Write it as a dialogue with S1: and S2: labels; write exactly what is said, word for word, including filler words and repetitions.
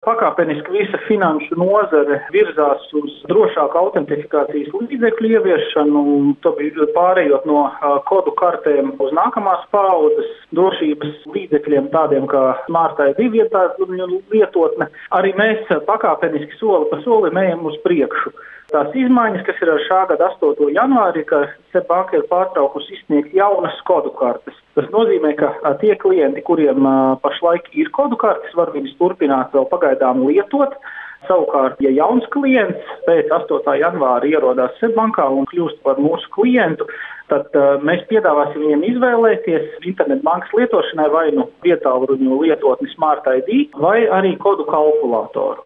S1: Pakāpeniski visa finanšu nozare virzās uz drošāku autentifikācijas līdzekļu ieviešanu, to bija pārējot no kodu kartēm uz nākamās paaudzes drošības līdzekļiem, tādiem kā Smart I D lietotne. Arī mēs pakāpeniski soli pa solim ejam uz priekšu. Tās izmaiņas, kas ir ar šā gada astoto janvāri, ka SEB banka ir pārtraukusi izsniegt jaunas kodu kartes. Tas nozīmē, ka tie klienti, kuriem pašlaik ir kodu kartes, var viņas turpināt vēl pagaidām lietot. Savukārt, ja jauns klients pēc astotā janvāra ierodās SEB bankā un kļūst par mūsu klientu, tad uh, mēs piedāvāsim viņiem izvēlēties internetbankas lietošanai vai nu vietālruņu lietotni Smart I D vai arī kodu kalkulātoru.